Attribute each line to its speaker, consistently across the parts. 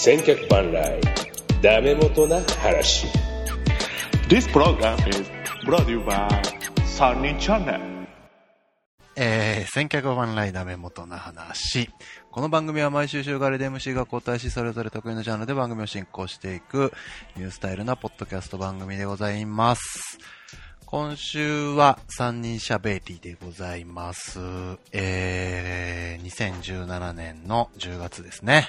Speaker 1: 千客万来ダメ元な話。
Speaker 2: This program is brought to you by Sunny Channel。
Speaker 3: 千客万来ダメ元な話。この番組は毎週週替わりで MC が交代し、それぞれ得意なジャンルで番組を進行していくニュースタイルなポッドキャスト番組でございます。今週は3人しゃべりでございます。2017年の10月ですね。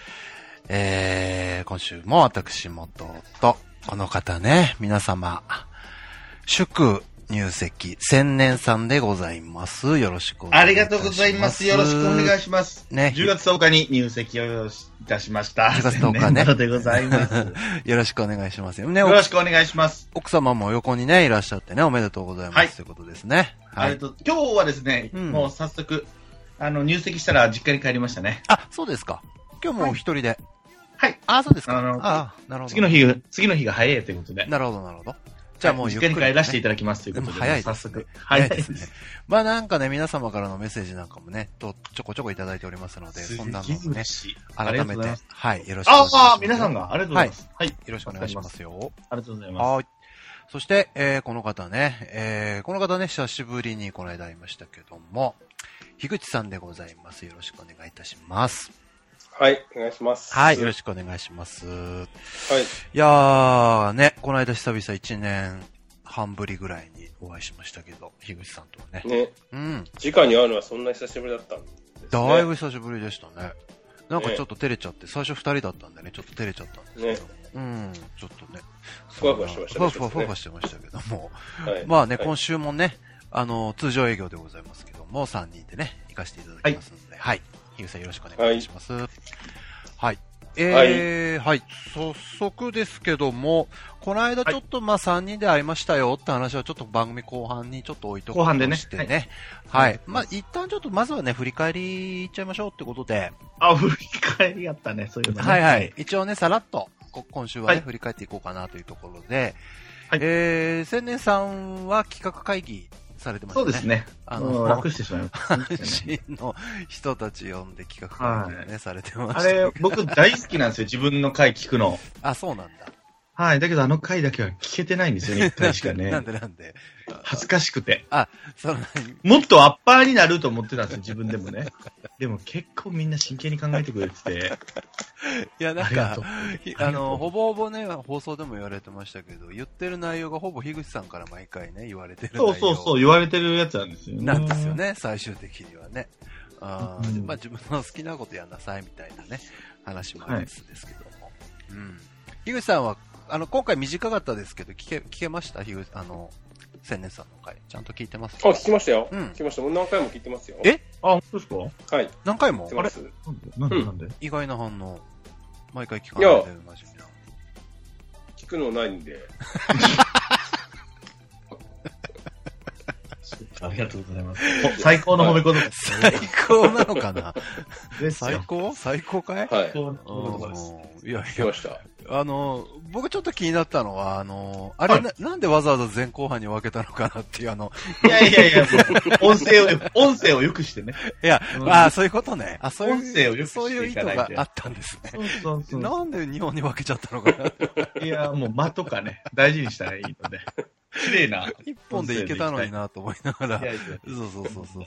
Speaker 3: 今週も私元とこの方ね、皆様祝入籍千年さんでございます。よろしくお願いいたします。
Speaker 4: ありがとうございます。よろしくお願いします。ね、10月10日に入籍をいたしました。
Speaker 3: 10月10日ね。
Speaker 4: でございます。
Speaker 3: よろしくお願いしますよね。
Speaker 4: よろしくお願いします。
Speaker 3: 奥様も横にねいらっしゃってね、おめでとうございます、はい、ということですね。
Speaker 4: はい。今日はですね、もう早速入籍したら実家に帰りましたね。
Speaker 3: あ、そうですか。今日もお一人で。
Speaker 4: はい。
Speaker 3: あ、そうですか。
Speaker 4: なるほど。次の日が早いということで。
Speaker 3: なるほど、なるほど。じゃあもう
Speaker 4: 実家に帰らせていただきますということで。
Speaker 3: でも早いです、ね。
Speaker 4: 早速。
Speaker 3: 早いですね。まあなんかね、皆様からのメッセージなんかもね、ちょこちょこいただいておりますので、そんなのもね、改めて、はい、よろしくお願いします。
Speaker 4: ああ、皆さんが、ありがとうございます。
Speaker 3: はい。よろしくお願いしますよ。
Speaker 4: ありがとうございます。はい。
Speaker 3: そして、この方ね、久しぶりにこの間会いましたけども、樋口さんでございます。よろしくお願いいたします。
Speaker 1: はい、お願いします。
Speaker 3: はい、よろしくお願いします。はい。いやー、ね、この間久々1年半ぶりぐらいにお会いしましたけど、樋口さんとはね。
Speaker 1: ね。うん。直に会うのはそんな久しぶりだったんですね。
Speaker 3: だいぶ久しぶりでしたね。なんかちょっと照れちゃって、最初2人だったんでね、ちょっと照れちゃったんですけど。ね。うん、ちょっとね。
Speaker 1: ふわふわしてましたね。
Speaker 3: ふわふわしてましたけども。はい、まあね、今週もね、通常営業でございますけども、3人でね、行かせていただきますので、はい。樋口さんよろしくお願いします。はい。はい。はい。早速ですけども、この間ちょっと3人で会いましたよって話はちょっと番組後半にちょっと置いとくとしてね。はい。まあ、一旦ちょっとまずはね、振り返りいっちゃいましょうってことで。
Speaker 4: あ、振り返りやったね、そういうのね。
Speaker 3: はいはい。一応ね、さらっと、今週はね、振り返っていこうかなというところで、はい。千年さんは企画会議、されてましたね。
Speaker 4: そうですね。楽してしまいました。
Speaker 3: 阪神の人たち呼んで企画会議をね、されてました。
Speaker 4: あれ、僕大好きなんですよ、自分の回聞くの。
Speaker 3: あ、そうなんだ。
Speaker 4: はい。だけど回だけは聞けてないんですよね、一回しかね。
Speaker 3: なんで
Speaker 4: 恥ずかしくて。
Speaker 3: あ、
Speaker 4: もっとアッパーになると思ってたんですよ、自分でもね。でも結構みんな真剣に考えてくれてて。
Speaker 3: いや、なんか、ほぼほぼね、放送でも言われてましたけど、言ってる内容がほぼ樋口さんから毎回ね、言われてる内容。
Speaker 4: そう、言われてるやつなんですよね。
Speaker 3: なんですよね、最終的にはね。まあ自分の好きなことやんなさいみたいなね、話もあるんですけども。うん。樋口さんは、今回短かったですけど、聞けました樋口、千年さんの回。ちゃんと聞いてますか？
Speaker 1: あ、聞きましたよ。聞きました。もう何回も聞いてますよ。
Speaker 4: あ、本当ですか？
Speaker 1: はい。
Speaker 3: 何回も？
Speaker 1: あれ？
Speaker 4: なんで？
Speaker 3: 意外な反応。毎回聞かないで真面目な。
Speaker 1: 聞くのないんで。
Speaker 4: ありがとうございます。最高の褒め言葉。
Speaker 3: 最高なのかな？最高かい？
Speaker 1: はい。
Speaker 3: いや、
Speaker 1: 聞きました。
Speaker 3: 僕ちょっと気になったのは、あれ、なんでわざわざ前後半に分けたのかなっていう
Speaker 4: いや、音声を良くしてね。
Speaker 3: いや、そういうことね。そういう、
Speaker 4: 音声を良くして
Speaker 3: そういう意図があったんですね。そう。なんで日本に分けちゃったのかな。
Speaker 4: いや、もう間とかね、大事にしたらいいので。綺麗な。
Speaker 3: 一本でいけたのになと思いながら。そう。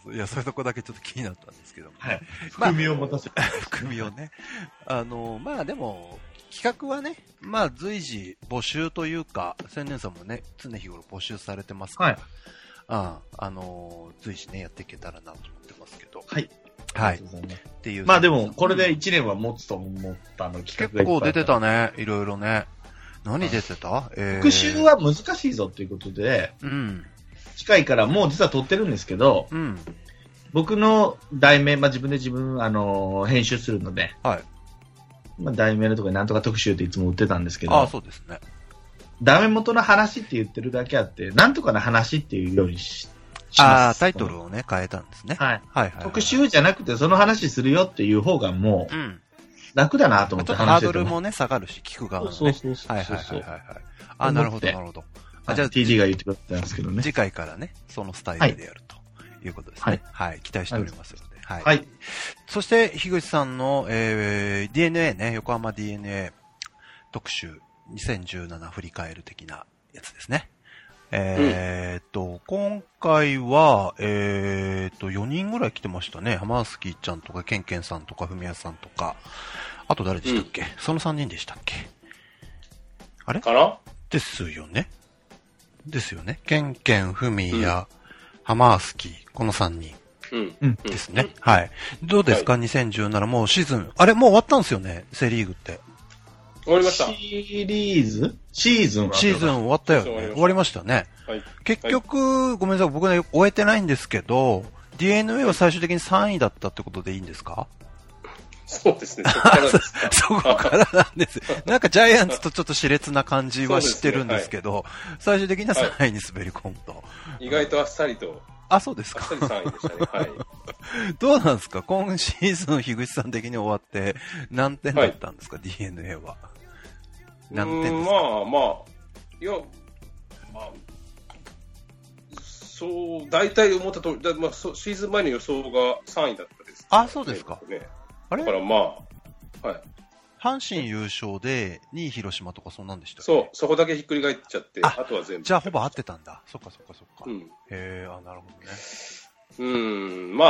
Speaker 3: いや、そういうとこだけちょっと気になったんですけども。
Speaker 4: はい。含みを持たせて。
Speaker 3: 含みをね。まあでも、企画はね、まあ随時募集というか、千年さんもね、常日頃募集されてますから、随時ね、やっていけたらなと思ってますけど。
Speaker 4: はい。
Speaker 3: はい。っていう。
Speaker 4: まあでも、これで1年は持つと思った企画が
Speaker 3: 結構出てたね、いろいろね。何出てた？
Speaker 4: 復習は難しいぞということで、近いからもう実は撮ってるんですけど、僕の題名、自分で編集するので、はい。題名のところになんとか特集っていつも売ってたんですけど、
Speaker 3: そうですね。
Speaker 4: ダメ元の話って言ってるだけあって、なんとかの話っていうようにします。
Speaker 3: タイトルをね、変えたんですね。
Speaker 4: はい。特集じゃなくてその話するよっていう方がもう、楽だなと思って
Speaker 3: 話してても。ちょっとハードルもね、下がるし、聞く側もね。そう。はい。なるほど。
Speaker 4: じゃあ TD が言ってくれたんですけどね。
Speaker 3: 次回からね、そのスタイルでやるということですね。はい。期待しておりますので。
Speaker 4: はい。
Speaker 3: そして、樋口さんの、DNA ね、横浜 DNA 特集2017振り返る的なやつですね。今回は、4人ぐらい来てましたね。ハマースキーちゃんとか、ケンケンさんとか、ふみやさんとか、あと誰でしたっけ、その3人でしたっけあれ
Speaker 1: かな
Speaker 3: ですよね。ですよね。ケンケン、ふみや、ハマースキー、この3人。ですね。はい。どうですか、2017、もうシーズン、あれもう終わったんですよね、セリーグって。
Speaker 1: 終わりました。
Speaker 4: シーズン
Speaker 3: 終わったよね。終わりましたね。はい、結局、ごめんなさい、僕ね、終えてないんですけど、DNA は最終的に3位だったってことでいいんですか？
Speaker 1: そうですね。そこからですか。
Speaker 3: そこからなんです。なんかジャイアンツとちょっと熾烈な感じは知ってるんですけど、はい、最終的には3位に滑り込むと。
Speaker 1: 意外とあっさりと。
Speaker 3: あ、そうですか。
Speaker 1: あっさり3位でしたね。はい。
Speaker 3: どうなんですか、今シーズン、樋口さん的に終わって何点だったんですか、はい、DNA は。何点ですか？
Speaker 1: いや、そう、大体思った通り、シーズン前の予想が3位だったです、ね。
Speaker 3: あ、そうですか。
Speaker 1: ね、
Speaker 3: あれ
Speaker 1: だからはい。
Speaker 3: 阪神優勝で2位広島とかそんなんでしたっけ？
Speaker 1: そう、そこだけひっくり返っちゃって、あとは全部。
Speaker 3: じゃあほぼ合ってたんだ。そっか。
Speaker 1: うん。
Speaker 3: なるほどね。
Speaker 1: ま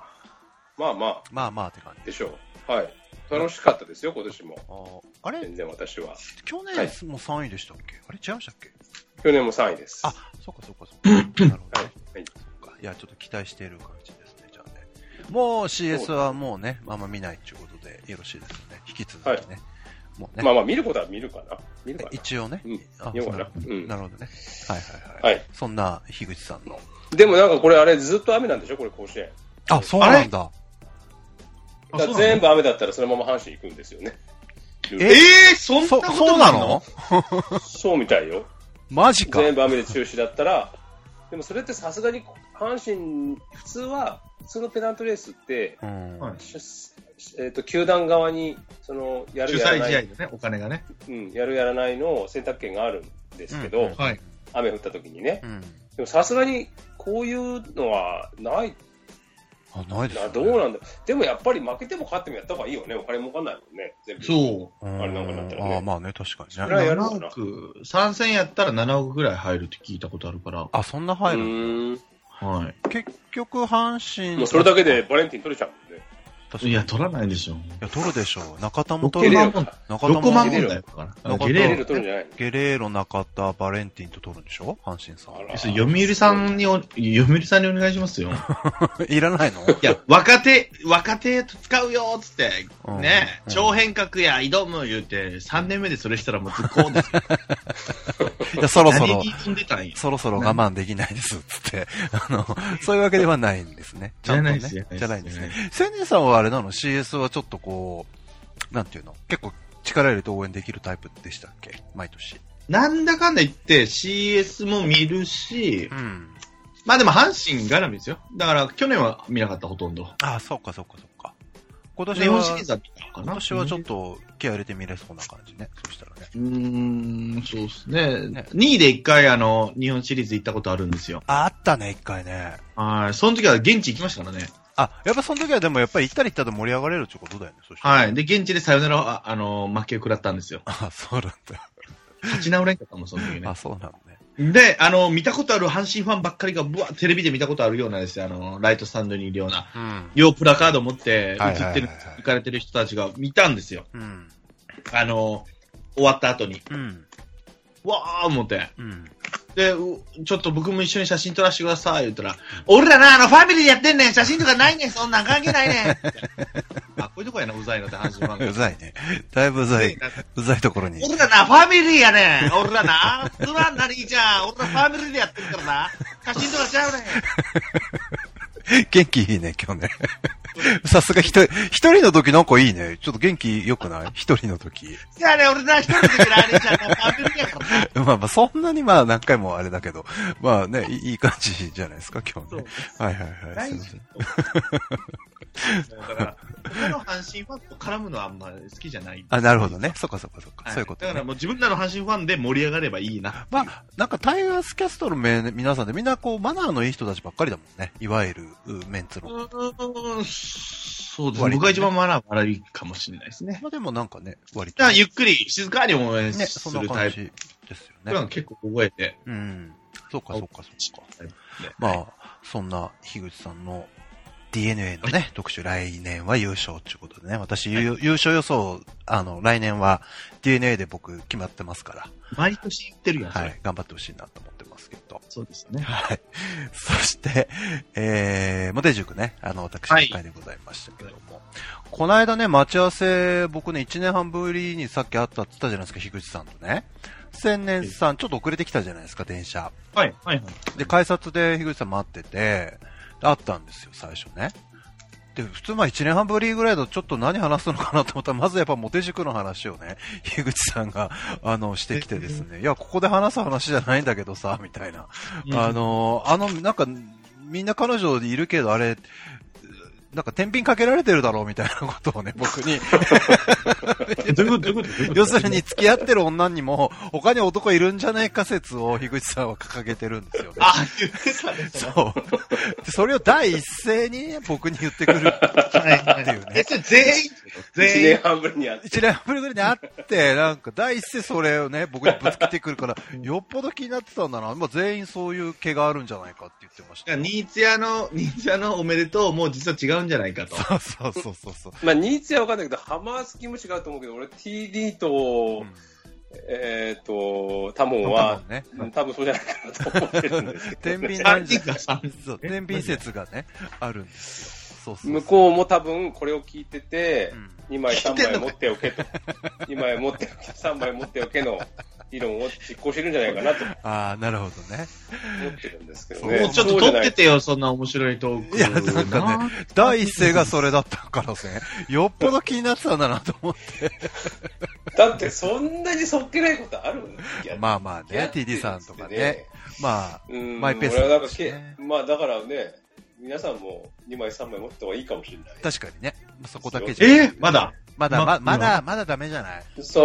Speaker 1: あって
Speaker 3: 感じ。
Speaker 1: でしょう。はい。楽しかったですよ、今年も。
Speaker 3: あれ？
Speaker 1: 全然私は。
Speaker 3: 去年も3位でしたっけ？あれ違いましたっけ？
Speaker 1: 去年も3位です。
Speaker 3: あ、そっか。なるほどね。はい。そっか。いや、ちょっと期待している感じですね、じゃあね。もう CS はもうね、あんま見ないということでよろしいですよね。引き続きね。はい、
Speaker 1: もうね。見ることは見るかな。
Speaker 3: 一応ね。
Speaker 1: 見ようかな。
Speaker 3: なるほどね。はい。そんな樋口さんの。
Speaker 1: でもなんかこれあれずっと雨なんでしょ、これ甲子園。
Speaker 3: あ、そうなんだ。
Speaker 1: 全部雨だったらそのまま阪神行くんですよね。
Speaker 4: そんなことなの？
Speaker 1: そうみたいよ。
Speaker 3: マジか。
Speaker 1: 全部雨で中止だったら、でもそれってさすがに阪神、普通のペナントレースって、球団側にやるやらない、
Speaker 4: 主催試合でね、お金がね、
Speaker 1: やるやらないの選択権があるんですけど、雨降った時にね。でもさすがにこういうのはない。
Speaker 3: ないですね。
Speaker 1: どうなんだ。でもやっぱり負けても勝ってもやった方がいいよね。お金儲かんないもんね。全部。
Speaker 4: そう。
Speaker 1: あれなんかなったらね。
Speaker 3: あ、まあね、確かにね。
Speaker 1: それはやるのかな。
Speaker 4: 3戦やったら7億ぐらい入るって聞いたことあるから。
Speaker 3: あ、そんな入るんだ。
Speaker 4: はい。
Speaker 3: 結局、阪神。
Speaker 1: もうそれだけでバレンティン取れちゃうもんね。
Speaker 4: いや、取らないでしょ。い
Speaker 3: や、取るでしょう。中田も取る。
Speaker 4: 6万問題から。
Speaker 1: ゲレーロ取るんじゃないの？
Speaker 3: ゲレーロ、中田、バレンティンと取るんでしょ、阪神さん。
Speaker 4: 読売さんにお願いしますよ。
Speaker 3: いらないの？
Speaker 4: いや、若手使うよーつって、ね、超変革や挑む言うて、3年目でそれしたらもうずっこうですよ。
Speaker 3: いや、そろそろ我慢できないですつって、そういうわけではないんですね。
Speaker 4: じゃない
Speaker 3: ですね。千年さんはあれなの？ CS はちょっとこう、なんていうの？結構力入れて応援できるタイプでしたっけ？毎年。
Speaker 4: なんだかんだ言って CS も見るし、まあでも阪神絡みですよ。だから去年は見なかった、ほとんど。
Speaker 3: ああ、そうか。今年は、
Speaker 4: 日本シリーズは見たかな。
Speaker 3: 今年はちょっと気合入れて見れそうな感じね。そうしたら
Speaker 4: ね。そうですね。2位で1回日本シリーズ行ったことあるんですよ。
Speaker 3: あったね、1回ね。
Speaker 4: はい。その時は現地行きましたからね。
Speaker 3: あ、やっぱその時はでもやっぱり行ったら行ったで盛り上がれるってことだよね。
Speaker 4: はい。で、現地でサヨナラ、負けを食らったんですよ。
Speaker 3: あ、そうなんだ。
Speaker 4: 勝ち直れんかったもん、その時ね。
Speaker 3: あ、そうなんだね。
Speaker 4: で、見たことある阪神ファンばっかりが、テレビで見たことあるようなですよ、ライトスタンドにいるような、要プラカード持って、行かれてる人たちが見たんですよ。終わった後に。わー思って。で、ちょっと僕も一緒に写真撮らせてください、言ったら、俺らな、ファミリーでやってんねん、写真とかないねん、そんなん関係ないねん。あ、こういうとこやな、うざいのって阪神ファンが。
Speaker 3: うざいね。だいぶうざいところに。
Speaker 4: 俺らな、ファミリーやねん。俺らな、つまんなりいいじゃん。俺らファミリーでやってるからな。写真とかちゃうねん。
Speaker 3: 元気いいね、今日ね。さすが一人の時なんかいいね。ちょっと元気良くない？一人の時。い
Speaker 4: やね、俺な、一人の時な、あれちゃん、ファミリーやから
Speaker 3: な。まあ、そんなに何回もあれだけど、まあね、いい感じじゃないですか、今日ね。はい。すいません。
Speaker 4: だから、他の阪阪神ファンと絡むのはあんま好きじゃない。
Speaker 3: なるほどね。そっか。そういうこと、
Speaker 4: だからもう自分らの阪神ファンで盛り上がればいいな。
Speaker 3: なんかタイガースキャストの皆さんでみんなマナーのいい人たちばっかりだもんね。いわゆるメンツの。
Speaker 4: そうですね。僕が一番マナー悪いかもしれないですね。
Speaker 3: でもなんかね、割
Speaker 4: と。ゆっくり静かに応援するタイプ
Speaker 3: ですよね。
Speaker 4: 結構覚えて。
Speaker 3: そうか。そんな樋口さんのDNA のね、特集、来年は優勝ということでね、私、優勝予想、来年は DNA で僕決まってますから。
Speaker 4: 毎年言ってるやん。
Speaker 3: はい、頑張ってほしいなと思ってますけど。
Speaker 4: そうですね。
Speaker 3: はい。そして、モテ塾ね、私の会でございましたけども、この間ね、待ち合わせ、僕ね、1年半ぶりにさっき会ったって言ったじゃないですか、樋口さんとね。千年さん、ちょっと遅れてきたじゃないですか、電車。
Speaker 4: はい。
Speaker 3: で、改札で樋口さん待ってて、会ったんですよ、最初ね。で、普通1年半ぶりぐらいだとちょっと何話すのかなと思ったら、まずやっぱモテ塾の話をね、樋口さんが、してきてですね、いや、ここで話す話じゃないんだけどさ、みたいな。なんか、みんな彼女いるけど、あれ、なんか天秤かけられてるだろうみたいなことをね、僕に。
Speaker 4: どういうこと
Speaker 3: 要するに付き合ってる女にも、他に男いるんじゃないか説を樋口さんは掲げてるんですよね。
Speaker 4: 言ってたね。
Speaker 3: そう。それを第一声に、ね、僕に言ってくるっていうね。
Speaker 4: 全員
Speaker 1: ?1 年半ぶりに会って。
Speaker 3: 1年半ぶりぐらいに会って、なんか第一声それをね、僕にぶつけてくるから、よっぽど気になってたんだな。全員そういう毛があるんじゃないかって言ってました。
Speaker 4: ニーツ屋のおめでとうも実は違うんじゃないかと。
Speaker 3: そう。
Speaker 1: ニーツ屋はわかんないけど、ハマースキムシがあると思うけど、俺 TD と、タモンは、多分そうじゃないかなと思ってるんですけど、
Speaker 3: 天秤なんじゃ天秤説がね、あるんですよ。
Speaker 1: 向こうも多分これを聞いてて、2枚3枚持っておけと。2枚持っておけ、3枚持っておけの理論を実行してるんじゃないかなと。
Speaker 3: なるほどね。
Speaker 1: 思ってるんですけどね。
Speaker 4: もうちょっと取っててよ、そんな面白いトーク。
Speaker 3: いや、なんかね、第一声がそれだったからね、よっぽど気になってたんだなと思って。
Speaker 1: だってそんなにそっけないことある
Speaker 3: まあね、TD さんとかね。マイペース
Speaker 1: ですね。だからね、皆さんも2枚3枚持った方がいいかもしれない。
Speaker 3: 確かにね。そこだけじゃ。
Speaker 4: まだ
Speaker 3: ダメじゃない。
Speaker 1: そう。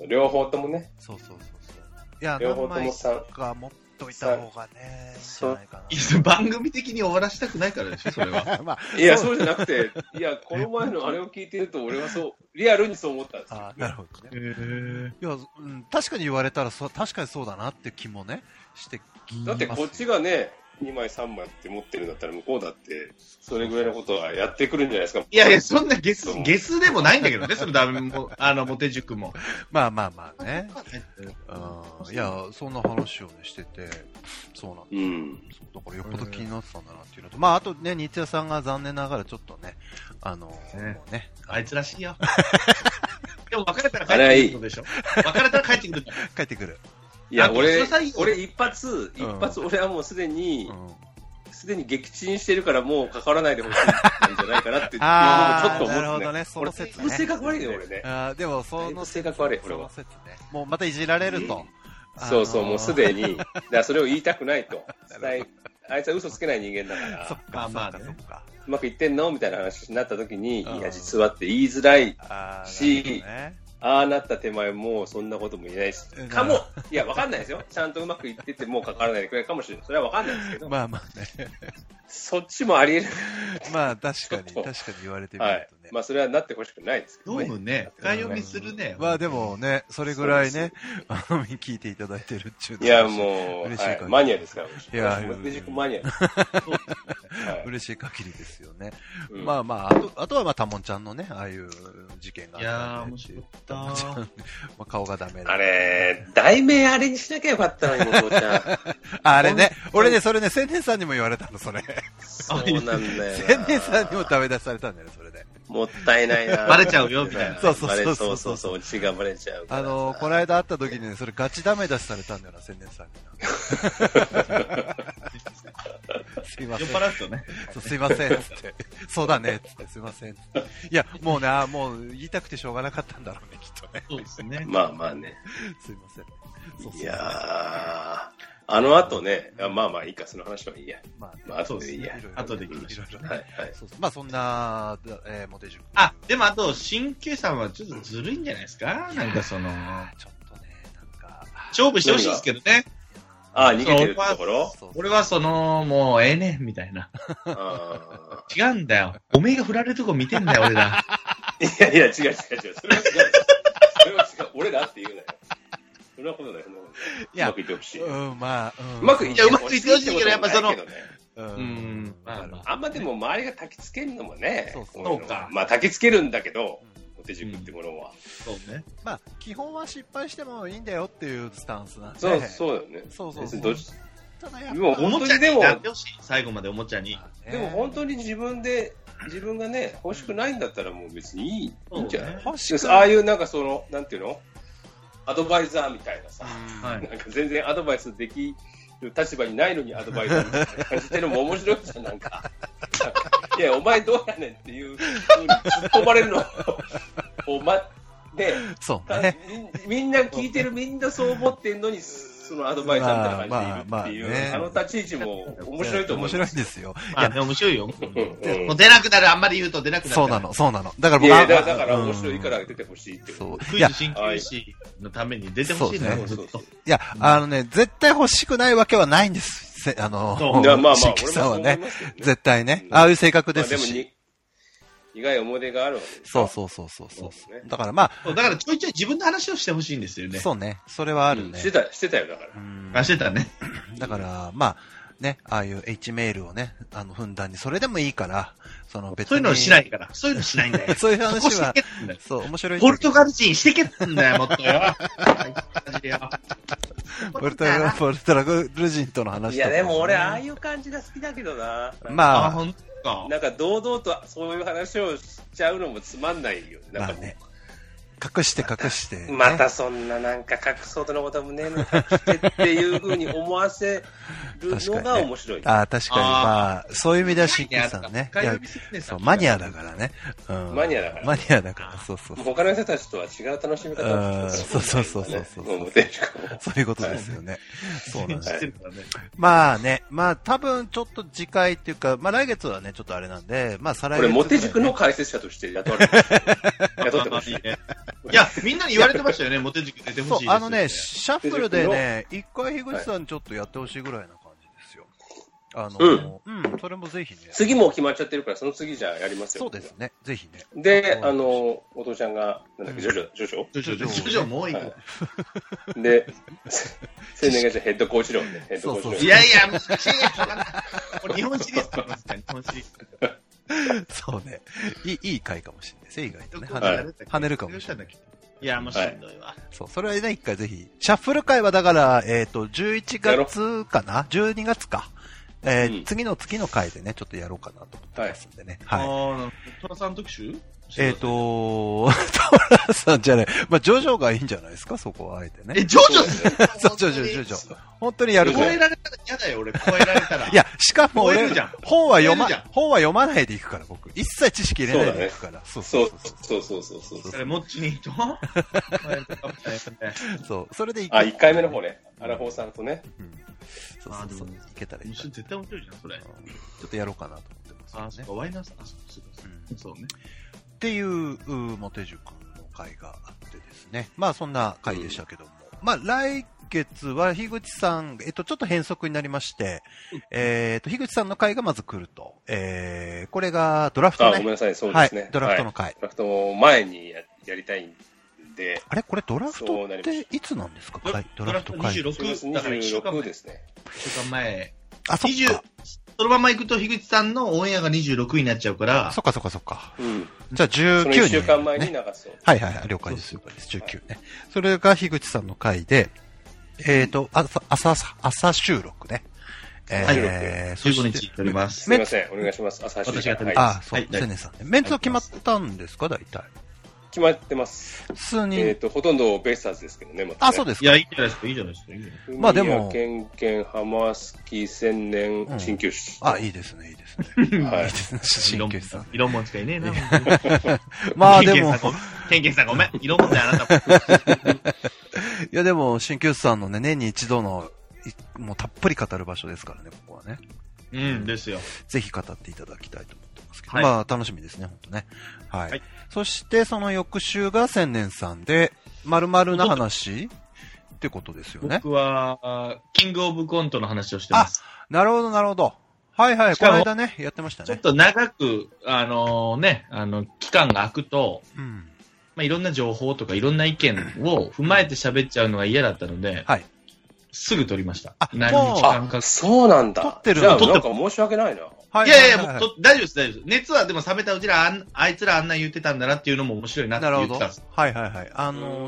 Speaker 1: 両方ともね。
Speaker 3: そう。いや、両方とも3持っといた方がね、じゃないかな。
Speaker 4: 番組的に終わらしたくないからでしょ、それは。
Speaker 1: いや、そうじゃなくて、いや、この前のあれを聞いてると、俺はリアルにそう思ったんですよ。
Speaker 3: なるほどね。いや、確かに言われたら、確かにそうだなって気もね、してきます。
Speaker 1: だってこっちがね、2枚3枚って持ってるんだったら向こうだってそれぐらいのことはやってくるんじゃないですか。
Speaker 4: いやそんなゲスでもないんだけどね、そのダメもモテ塾も。
Speaker 3: まあね。いやそんな話をねしてて、そうなんです。だからよっぽど気になってたんだなっていうのと、あとね日夜さんが残念ながらちょっとね
Speaker 4: あいつらしいよ。でも別れたら帰ってくるでしょ。別れたら帰ってくる。
Speaker 1: いや、俺一発、俺はもうすでに撃沈してるからもう関わらないでほしいんじゃないかなっていうのもちょっと思って、
Speaker 3: なるほどね、その説ね。
Speaker 1: 俺、性格悪いね、俺ね。
Speaker 3: でも、その
Speaker 1: 性格悪い、俺は。
Speaker 3: もうまたいじられると。
Speaker 1: そう、もうすでに、それを言いたくないと。あいつは嘘つけない人間だから。
Speaker 3: そっか。
Speaker 1: うまくいってんのみたいな話になった時に、いや、実はって言いづらいし、ああなった手前もそんなことも言えないし、いや、わかんないですよ。ちゃんとうまくいっててもう関わらないでくれるかもしれない。それはわかんないですけど。
Speaker 3: ね。
Speaker 1: そっちもあり得る。
Speaker 3: 確かに言われてみるとね。
Speaker 1: それはなってほしくないですけど
Speaker 4: ね。どうもね、深読みするね。
Speaker 3: でもね、それぐらいね、聞いていただいてるっていうの
Speaker 1: は。いや、もう、マニアですから。
Speaker 3: いや、
Speaker 1: モテ塾マニアです。
Speaker 3: 嬉しい限りですよね。あとはタモンちゃんのね、ああいう事件があった。
Speaker 4: いや面白かった。
Speaker 3: 顔がダメ
Speaker 1: あれ、題名あれにしなきゃよかったのに、もうちゃん。
Speaker 3: あれね、俺ね、それね、千年さんにも言われたの、それ。
Speaker 1: そうなんだよ。
Speaker 3: 千年さんにもダメ出しされたんだよね、それで。
Speaker 1: もったいないな。
Speaker 4: バレちゃうよ、みたいな。
Speaker 3: そう、
Speaker 1: うちがバレちゃう。
Speaker 3: この間会った時にね、それガチダメ出しされたんだよな、千年さんに。すいません。
Speaker 4: 酔っ払うとね。
Speaker 3: すいません、つって。そうだね、つって、すいません。いや、もうね、もう言いたくてしょうがなかったんだろうね、きっとね。
Speaker 4: そうですね。
Speaker 1: まあね。
Speaker 3: すいません。
Speaker 1: いやあの後ね、まあまあいいか、その話はいいや。
Speaker 3: ま
Speaker 1: あ後でいいや。
Speaker 4: 後でいいや。
Speaker 1: はい。
Speaker 3: まあそんな、モテ塾。
Speaker 4: でもあと、新旧さんはちょっとずるいんじゃないですか？なんかちょっとね、なんか。勝負してほしいですけどね。
Speaker 1: 逃げてるところ？
Speaker 4: 俺はもうええねん、みたいな。違うんだよ。おめえが振られるとこ見てんだよ、俺ら。
Speaker 1: いや、違う。それは違う。俺らって言うなよ。そんなことない。うまくいってほしい。
Speaker 4: うまくいってほしいけど、やっぱ
Speaker 1: あんまでも周りが焚きつけるのもね。
Speaker 4: そうか。
Speaker 1: まあ焚きつけるんだけど、モテ塾ってものは。
Speaker 4: そうね。
Speaker 3: まあ、基本は失敗してもいいんだよっていうスタンスなんで。
Speaker 1: そうだよね。
Speaker 3: そう。
Speaker 4: でも、おもちゃになってほしい。最後までおもちゃに。
Speaker 1: でも本当に自分がね、欲しくないんだったらもう別にいいんじゃない？ああいうなんかなんていうの？アドバイザーみたいなさ、なんか全然アドバイスできる立場にないのにアドバイザーみたいな感じてるのも面白いじゃん、なんか。いや、お前どうやねんっていう風に突っ込まれるのを
Speaker 3: そうね。
Speaker 1: みんな聞いてる、みんなそう思ってんのに、そのアドバイザーみたいな感じでいるっていう、あの立ち位置も面白いと思う。
Speaker 3: 面白いんですよ。
Speaker 4: いや、面白いよ。もう出なくなる、あんまり言うと出なくなる。
Speaker 3: そうなの。だから僕は。
Speaker 1: だから面白いから出てほしいって。
Speaker 4: そう。クイズ新旧士のために出てほしいな、ずっと。
Speaker 3: いや、絶対欲しくないわけはないんです。新規さんはね。絶対ね。ああいう性格ですし。
Speaker 1: 苦い思い出があるわけです。
Speaker 3: そう。だからまあ。
Speaker 4: だからちょいちょい自分の話をしてほしいんですよね。
Speaker 3: そうね。それはあるね。
Speaker 1: してたよ、だから。
Speaker 4: してたね。
Speaker 3: だから、まあ、ね、ああいう H メールをね、ふんだんに、それでもいいから、別に。
Speaker 4: そういうのしないから。そういうのしないんだよ。
Speaker 3: そういう話は、そう、面白い。
Speaker 4: ポルトガル人してけってんだよ、もっとよ。
Speaker 3: ポルトガル人との話とか。
Speaker 1: いや、でも俺、ああいう感じが好きだけどな。
Speaker 3: まあ、
Speaker 1: なんか堂々とそういう話をしちゃうのもつまんないよ。なんか
Speaker 3: ね。隠して。
Speaker 1: またそんななんか隠そうとのこともねえの隠してっていう風に思わせるのが面白い。
Speaker 3: 確かに。まあ、そういう意味では新規さんね。マニアだからね。
Speaker 1: マニアだから。
Speaker 3: そう。
Speaker 1: 他の人たちとは違う楽しみ方をしてる。
Speaker 3: そう。
Speaker 1: そう
Speaker 3: いうことですよね。そうなんです。まあね、多分ちょっと次回っていうか、来月はね、ちょっとあれなんで、再来月。
Speaker 1: これ、モテ塾の解説者として雇ってほしいね。
Speaker 4: いや、みんなに言われてましたよね、モテ塾出てほしいです。
Speaker 3: そう、シャッフルでね、一回樋口さんちょっとやってほしいぐらいな感じですよ。それもぜひね。
Speaker 1: 次も決まっちゃってるから、その次じゃやりますよ。
Speaker 3: そうですね、ぜひね。
Speaker 1: で、お父ちゃんが、なんだっけ、ジョジ
Speaker 4: ョもう一
Speaker 1: 個。で、青年会社ヘッドコーチ論ね、ヘッドコーチ論。
Speaker 4: いや、難しいやつ。日本シリーズってますね、日本シリーズ。
Speaker 3: そうね。いい回かもしれないですね、意外とね。跳ねるかもしれない。
Speaker 4: いや、もうしんどいわ。
Speaker 3: そう、それはね、一回ぜひ。シャッフル回はだから、11月かな ?12 月か。次の月の回でね、ちょっとやろうかなと思ってますんでね。はい。
Speaker 4: トラさん特集
Speaker 3: トラさんじゃない。ジョジョがいいんじゃないですか、そこはあえてね。
Speaker 4: ジョジョ
Speaker 3: そう、ジョジョ。本当にやる
Speaker 4: 超えられたら嫌だよ、俺。超えられたら。
Speaker 3: いや、しかも俺、本は読まないでいくから、僕。一切知識入れないでいくから。そう。
Speaker 4: それ、もっちにと
Speaker 3: そう、それで
Speaker 1: 1回目の方ね。アラフォーさんとね。
Speaker 3: そう。いけたらいい。
Speaker 4: 絶対面白いじゃん、それ。ち
Speaker 3: ょっとやろうかなと思ってますね。
Speaker 4: ワイナーさん、そうね。
Speaker 3: っていう、モテ塾の会があってですね。そんな会でしたけども。来月は、樋口さん、ちょっと変則になりまして、樋口さんの会がまず来ると。これがドラフトね。
Speaker 1: ごめんなさい、そうですね。
Speaker 3: ドラフトの会。
Speaker 1: ドラフト前にやりたいんで。
Speaker 3: あれこれドラフトっていつなんですか？
Speaker 4: ドラフト会。26だから1週間
Speaker 1: ですね。
Speaker 4: 1週間前。
Speaker 3: あ、そっか。
Speaker 4: そのまま行くと、樋口さんのオンエアが26になっちゃうから。
Speaker 3: そっか。じゃあ19に。
Speaker 1: 1週間前に流そう。
Speaker 3: はい、了解です。19ね。それが樋口さんの回で、朝収録ね。
Speaker 4: 15日撮ります。
Speaker 1: すみません、お願いします。朝収録。
Speaker 4: 私が撮ります。
Speaker 3: そう、青年さんね。メンツは決まったんですか、大体。
Speaker 1: 決まってます。
Speaker 3: 数人。
Speaker 1: ほとんどベイスターズですけどね、ま
Speaker 3: たね。そうですか。
Speaker 4: いや、いいじゃないですか。
Speaker 3: でも。
Speaker 1: ケンケン、ハマスキ、千年、鍼灸師。
Speaker 3: いいですね。
Speaker 1: はい。
Speaker 3: 鍼灸師さん。
Speaker 4: 色もんしかいねえな。
Speaker 3: でも。
Speaker 4: ケンケンさんごめん。色もんだよ、あなたも。
Speaker 3: いや、でも、鍼灸師さんのね、年に一度の、 もうたっぷり語る場所ですからね、ここはね。
Speaker 4: うんですよ。
Speaker 3: ぜひ語っていただきたいと思ってますけど、はい、まあ楽しみですね、本当ね。はい。はい、そしてその翌週が千年さんで、〇〇な話ってことですよね。
Speaker 4: 僕は、キングオブコントの話をしてます。
Speaker 3: あ、なるほど、なるほど。はいはい、この間ね、やってましたね。
Speaker 4: ちょっと長く、期間が空くと、まあ、いろんな情報とかいろんな意見を踏まえて喋っちゃうのが嫌だったので、はい。すぐ撮りました。
Speaker 1: 何日間か。そうなんだ。
Speaker 3: 撮ってる
Speaker 1: じゃあ、なんか申し訳ないな。
Speaker 4: はい。いやいや、もう大丈夫です、大丈夫です。熱はでも冷めたうちら、あいつらあんな言ってたんだなっていうのも面白いなって言ってたんです。
Speaker 3: はいはいはい。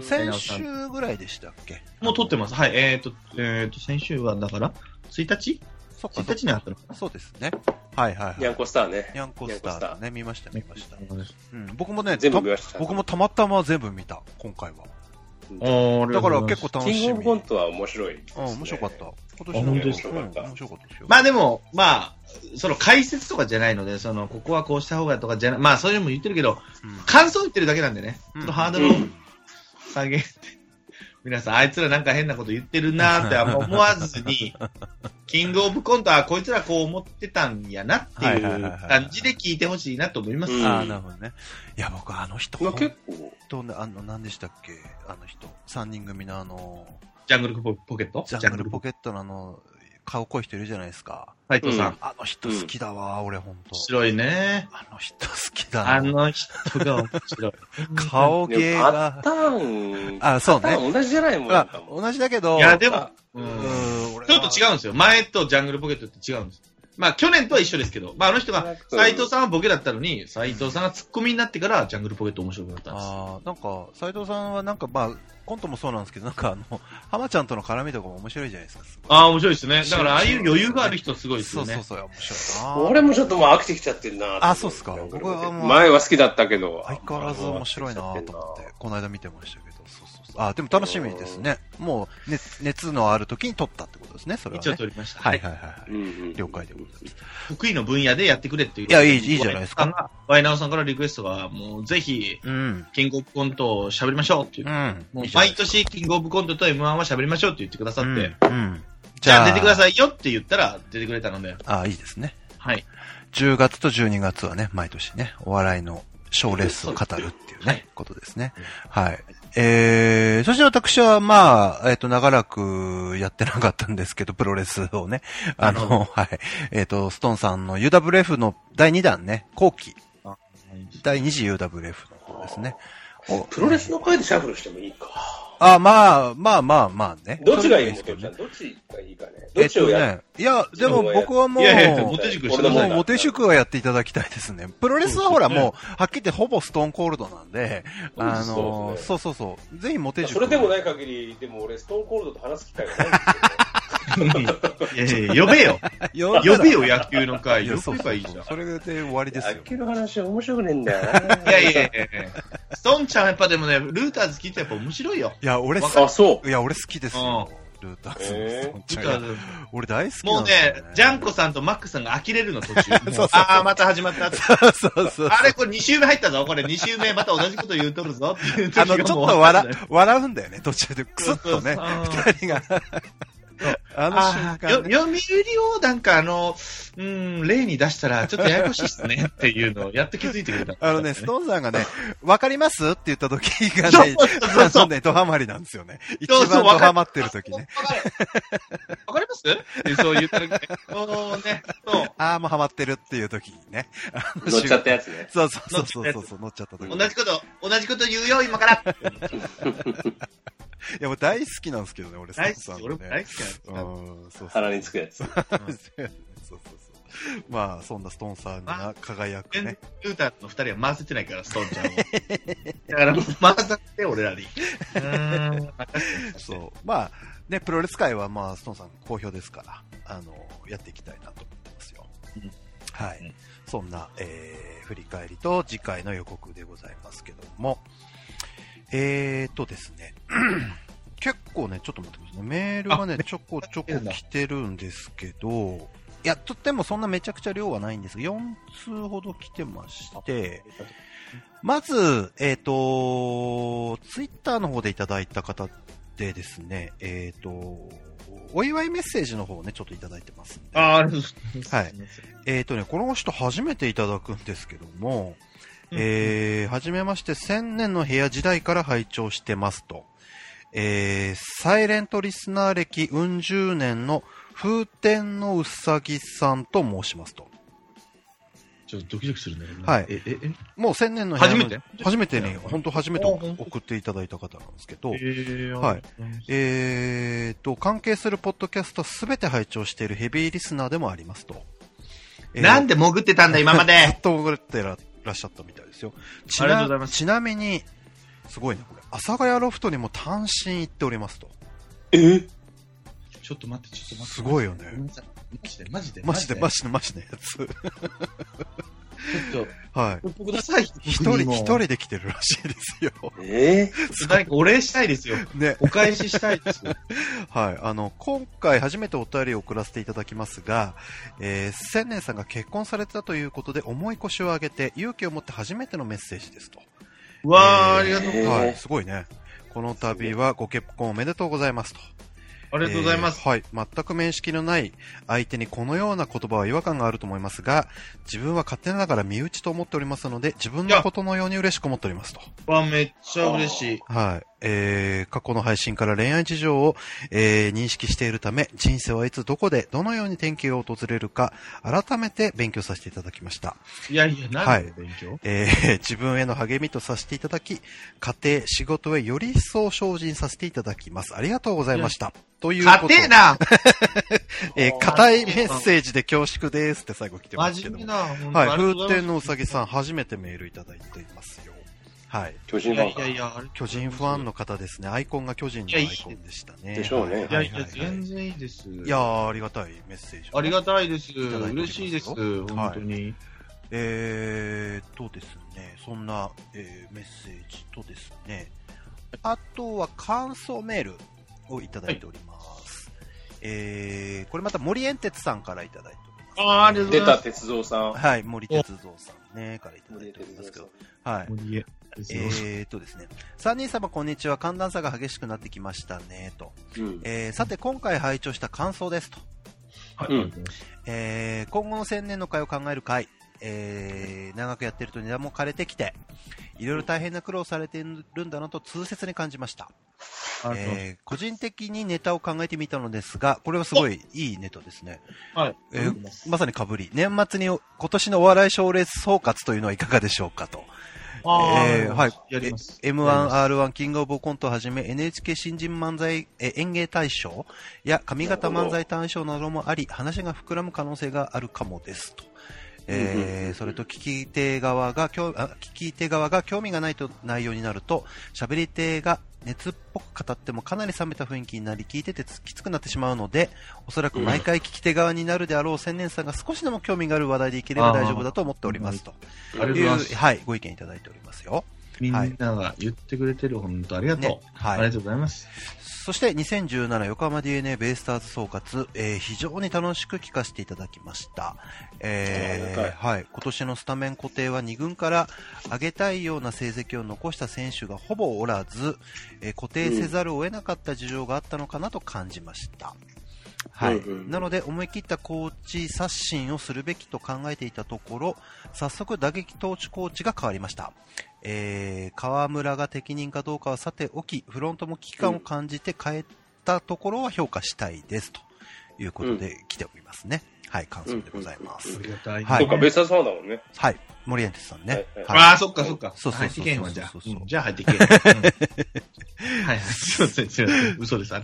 Speaker 3: 先週ぐらいでしたっけ？
Speaker 4: もう撮ってます。はい。先週はだから、1日？そっか。1日にあったのかな？
Speaker 3: そうですね。はいはいはい。
Speaker 1: ニャンコスターね。
Speaker 3: ニャンコスターね、見ました見ました。うん。僕もね、
Speaker 1: 全部見ました。
Speaker 3: 僕もたまたま全部見た、今回は。だから結構楽しみ。
Speaker 1: キングオブコントは面白い。
Speaker 3: 面白かった。
Speaker 4: 今年の
Speaker 3: 面白かった。面白かったですよ。
Speaker 4: まあでも、まあ、その解説とかじゃないので、ここはこうした方がとかじゃない、まあそういうのも言ってるけど、感想言ってるだけなんでね、ちょっとハードルを下げて、皆さん、あいつらなんか変なこと言ってるなーって思わずに、キングオブコントはこいつらこう思ってたんやなっていう感じで聞いてほしいなと思います。
Speaker 3: ああ、なるほどね。いや、僕人、
Speaker 1: 結構、
Speaker 3: 何でしたっけ人、3人組の
Speaker 4: ジャングルポケット？
Speaker 3: ジャングルポケットの顔濃い人いるじゃないですか。
Speaker 4: 斉藤さん。
Speaker 3: あの人好きだわ、俺ほんと。
Speaker 4: 白いね。
Speaker 3: あの人好きだ
Speaker 4: な。あの人が面白い。
Speaker 3: 顔芸が。
Speaker 1: パターン。
Speaker 3: あ、そうね。
Speaker 1: 同じじゃないもん。
Speaker 3: 同じだけど。
Speaker 4: いや、でも、ちょっと違うんですよ。前とジャングルポケットって違うんです。まあ、去年とは一緒ですけど、まあ、あの人が、斉藤さんはボケだったのに、斉藤さんがツッコミになってから、ジャングルポケット面白くなったんです。
Speaker 3: ああ、なんか、斉藤さんはなんか、まあ、コントもそうなんですけど、なんか浜ちゃんとの絡みとかも面白いじゃないですか。
Speaker 4: ああ、面白いですね。だから、ああいう余裕がある人すごいですよね。
Speaker 3: そう、面白いな。
Speaker 1: 俺もちょっともう飽きてきちゃってるな。
Speaker 3: あ、そうっすか。僕はもう。
Speaker 1: 前は好きだったけど。
Speaker 3: 相変わらず面白いなと思って、この間見てましたけど。あ、でも楽しみですね。もう、熱のある時に撮ったってことですね、それは、ね。
Speaker 4: 一応撮りました。
Speaker 3: はい。了解でございます。
Speaker 4: 得意の分野でやってくれっていう。
Speaker 3: いや、いいじゃないですか。
Speaker 4: ワイナオさんからリクエストが、もうぜひ、キングオブコントを喋りましょうっていう。もう毎年キングオブコントと M1 は喋りましょうって言ってくださって、じゃあ出てくださいよって言ったら出てくれたので。
Speaker 3: あ、いいですね。
Speaker 4: はい。
Speaker 3: 10月と12月はね、毎年ね、お笑いの賞レースを語るっていうね、ことですね。はい。そして私は、まあ、長らくやってなかったんですけど、プロレスをね。はい。ストーンさんの UWF の第2弾ね、後期。第2次 UWF の方ですね。
Speaker 1: プロレスの回でシャッフルしてもいいか。
Speaker 3: あ、まあね。
Speaker 1: どっちがいいですかね。どっちがいいかね。どっちをやる？
Speaker 3: いや、でも僕はもう、
Speaker 4: モテ
Speaker 3: 塾はやっていただきたいですね。プロレスはほらもう、はっきり言ってほぼストーンコールドなんで、そう。ぜひモテ塾。
Speaker 1: それでもない限り、でも俺ストーンコールドと話す機会がないんですよ。
Speaker 4: 呼べよ。呼べよ、野球の会。呼べばいいじゃん。
Speaker 3: それで終わりですよ。
Speaker 1: 野球の話は面白くねえんだよ
Speaker 4: な。いや。ストーンちゃんやっぱでもね、ルーターズ聞いてやっぱ面白いよ。
Speaker 3: いや、俺好きですよ。ルーターズ。俺大好き
Speaker 4: もうね、ジャンコさんとマックさんが呆れるの途中。また始まった。
Speaker 3: そう。
Speaker 4: あれこれ2周目入ったぞ。これ2周目また同じこと言うとるぞっていう時がもう。
Speaker 3: ちょっと笑うんだよね、途中で。クスッとね、二人が。あの瞬間、ね。
Speaker 4: 読売をなんか例に出したらちょっとややこしいっすねっていうのをやっと気づいてくれた。
Speaker 3: ストーンさんがね、わかりますって言った時がね、ドハマりなんですよね。一番ドハマってる時ね。
Speaker 4: わかりますってそう言った時ね。
Speaker 3: ああ、もうハマってるっていう時にね。
Speaker 1: 乗っちゃったやつね。
Speaker 3: そう、乗っちゃった時。
Speaker 4: 同じこと言うよ、今から。
Speaker 3: いや、もう大好きなんですけどね、俺、
Speaker 4: 大好き。俺も大好きなん
Speaker 1: です。鼻につくやつ。そう。
Speaker 3: まあ、そんなストーンさんが輝くね。
Speaker 4: ルーターの二人は回せてないから、ストーンちゃんを。だから、回させて、俺らに。
Speaker 3: そう。まあ、ね、プロレス界は、まあ、ストーンさん好評ですから、やっていきたいなと思ってますよ。はい。そんな、振り返りと次回の予告でございますけども、ですね。結構ね、ちょっと待ってくださいね。メールがね、ちょこ来てるんですけど、いや、とってもそんなめちゃくちゃ量はないんですが、4通ほど来てまして、まず、ツイッターの方でいただいた方でですね、お祝いメッセージの方をね、ちょっといただいてますんで。
Speaker 4: ありがとうございます。
Speaker 3: はい。この人初めていただくんですけども、はじめまして、1000年の部屋時代から拝聴してますと。サイレントリスナー歴うん十年の風天のうさぎさんと申しますと。
Speaker 4: ちょっとドキドキするね。
Speaker 3: はい。もう1000年の部屋
Speaker 4: の
Speaker 3: 初めてに、本当初めて送っていただいた方なんですけど、はい。関係するポッドキャストすべて拝聴しているヘビーリスナーでもありますと。
Speaker 4: なんで潜ってたんだ、今まで。
Speaker 3: ずっと潜ってらっしゃったみたいですよ。
Speaker 4: ありがとうございます。
Speaker 3: ちなみに、すごいね、これ。阿佐ヶ谷ロフトにも単身行っておりますと。
Speaker 4: ちょっと待って。
Speaker 3: すごいよね。
Speaker 4: マジで
Speaker 3: やつ。ちょっと、はい。
Speaker 4: ください。
Speaker 3: 一人で来てるらしいですよ。
Speaker 4: 何かお礼したいですよ。ね。お返ししたいですよ。
Speaker 3: はい。今回初めてお便りを送らせていただきますが、千年さんが結婚されたということで重い腰を上げて勇気を持って初めてのメッセージですと。
Speaker 4: うわー、ありがとうございます。
Speaker 3: はい。すごいね。この度はご結婚おめでとうございますと。
Speaker 4: ありがとうございます。
Speaker 3: はい。全く面識のない相手にこのような言葉は違和感があると思いますが、自分は勝手ながら身内と思っておりますので、自分のことのように嬉しく思っておりますと。
Speaker 4: わ、めっちゃ嬉しい。
Speaker 3: はい。過去の配信から恋愛事情を、認識しているため、人生はいつどこでどのように転機が訪れるか、改めて勉強させていただきました。
Speaker 4: 何で勉強？
Speaker 3: 自分への励みとさせていただき、家庭、仕事へより一層精進させていただきます。ありがとうございました。ということで。
Speaker 4: 硬えな
Speaker 3: 硬いメッセージで恐縮ですって最後来てますけども。
Speaker 4: 真面目な。
Speaker 3: はい。風天のうさぎさん、初めてメールいただいていますよ。はい。
Speaker 1: 巨人ファン。
Speaker 3: 巨人ファンの方ですね。アイコンが巨人のアイコンでしたね。
Speaker 1: でしょうね。
Speaker 4: 全然いいです。
Speaker 3: いやー、ありがたいメッセージ。
Speaker 4: ありがたいです。嬉しいです。本当に。
Speaker 3: ですね、そんな、メッセージとですね、あとは感想メールをいただいております。これまた森エンテツさんからいただいております、
Speaker 4: ありがとうございます。
Speaker 1: 出た鉄道さん。
Speaker 3: はい、森鉄道さんね、からいただいておりますけど。はい。ですね。3人様こんにちは。寒暖差が激しくなってきましたね、と。さて、今回拝聴した感想ですと。
Speaker 4: はい。
Speaker 3: 今後の1000年の会を考える会。長くやってると値段も枯れてきて、いろいろ大変な苦労されてるんだなと痛切に感じました。個人的にネタを考えてみたのですが、これはすごいいいネタですね。
Speaker 4: はい。
Speaker 3: まさに被り。年末に今年のお笑い賞レース総括というのはいかがでしょうかと。はい。
Speaker 4: やります。
Speaker 3: M1、R1、キングオブコントをはじめ NHK 新人漫才、演芸大賞や上方漫才大賞などもあり、話が膨らむ可能性があるかもですと。それと聞き手側が興味がないと内容になると、喋り手が熱っぽく語ってもかなり冷めた雰囲気になり、聞いててきつくなってしまうので、おそらく毎回聞き手側になるであろう千年さんが少しでも興味がある話題でいければ大丈夫だと思っておりますと。はい、ご意見いただいておりますよ。
Speaker 4: みんなが言ってくれてる、本当ありがとう。ね、はい。ありがとうございます。
Speaker 3: そして2017横浜 DNA ベイスターズ総括、非常に楽しく聞かせていただきました。はい。今年のスタメン固定は2軍から上げたいような成績を残した選手がほぼおらず、固定せざるを得なかった事情があったのかなと感じました。はい。なので思い切ったコーチ刷新をするべきと考えていたところ、早速打撃統治コーチが変わりました。河村が適任かどうかはさておき、フロントも危機感を感じて変えたところは評価したいですということで来ておりますね。はい、感想でございます。
Speaker 4: ありがたい。
Speaker 1: そうか、ベイスターズファンだもんね。
Speaker 3: はい、森エンテスさんね。
Speaker 4: ああ、そっかそっか。
Speaker 3: そうそうそう。
Speaker 4: 入ってけんわ、じゃあ。じゃあ入ってけん。はいはい。すいません、すいません。嘘です。
Speaker 3: はい。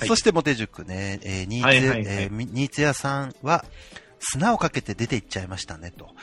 Speaker 3: そしてモテ塾ね、ニーツ屋さんは、砂をかけて出て行っちゃいましたね、と。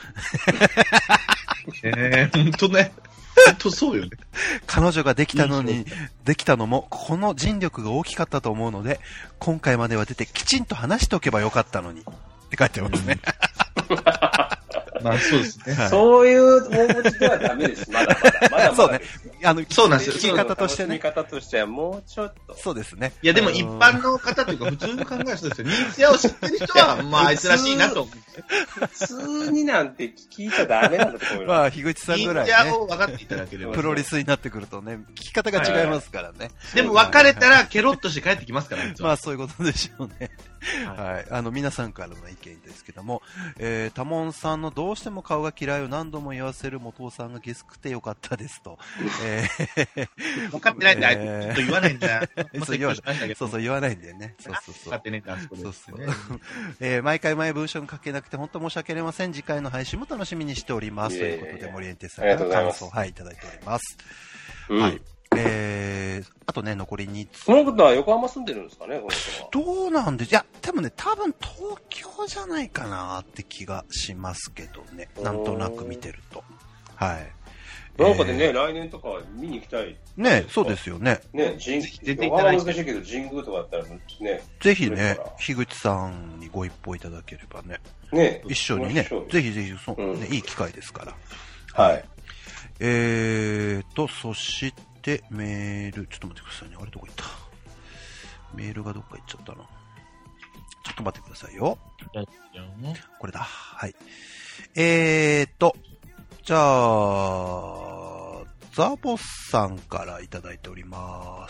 Speaker 4: ほんとね。ほんとそうよね。
Speaker 3: 彼女ができたのも、この尽力が大きかったと思うので、今回までは出てきちんと話しておけばよかったのに。って書いてますね。
Speaker 4: まあそうですね。
Speaker 1: そういう大文字ではダメです。まだまだ。
Speaker 3: そうね。
Speaker 4: そうなんですよ。
Speaker 3: 聞き方としてね。
Speaker 1: 聞き方としてはもうちょっと。
Speaker 3: そうですね。
Speaker 4: いやでも一般の方というか普通の考え人ですよ。認知屋を知ってる人は、まああいつらしいなと思う。
Speaker 1: 普通になんて聞いちゃダメなんだと思います。
Speaker 3: まあ、樋口さんぐらいね。
Speaker 4: 認知屋を分かっていただければ。
Speaker 3: プロレスになってくるとね、聞き方が違いますからね。
Speaker 4: でも別れたらケロッとして帰ってきますから、
Speaker 3: まあそういうことでしょうね。はい。皆さんからの意見ですけども、タモンさんのどうしても顔が嫌いを何度も言わせる元尾さんがゲスくてよかったですと。
Speaker 4: 分かってないんだよ。ちょっと言わないんだよ。
Speaker 3: そう言わないんだよね。そう。
Speaker 4: 分かってねえんだ、あそこで。
Speaker 3: そう。毎回文章が書けなくて本当申し訳ありません。次回の配信も楽しみにしております。ということで、森エンテさんから感想、はい、いただいております。はい。あとね、残り2つ。
Speaker 1: この方は横浜住んでるんですかね、この人は。
Speaker 3: どうなんで、いや、でもね、多分東京じゃないかなって気がしますけどね。なんとなく見てると。はい。
Speaker 1: なんかでね、来年とか見に行きたい。
Speaker 3: ね、そうですよね。
Speaker 1: ね、横浜難しいけど、神宮とかだったらね。
Speaker 3: ぜひね、樋口さんにご一報いただければね。
Speaker 1: ね。
Speaker 3: 一緒にね、ぜひ、いい機会ですから。
Speaker 1: はい。
Speaker 3: そして、メール、ちょっと待ってくださいね。あれどこ行った？メールがどっか行っちゃったな。ちょっと待ってくださいよ。これだ。はい。じゃあ、ザボスさんからいただいております。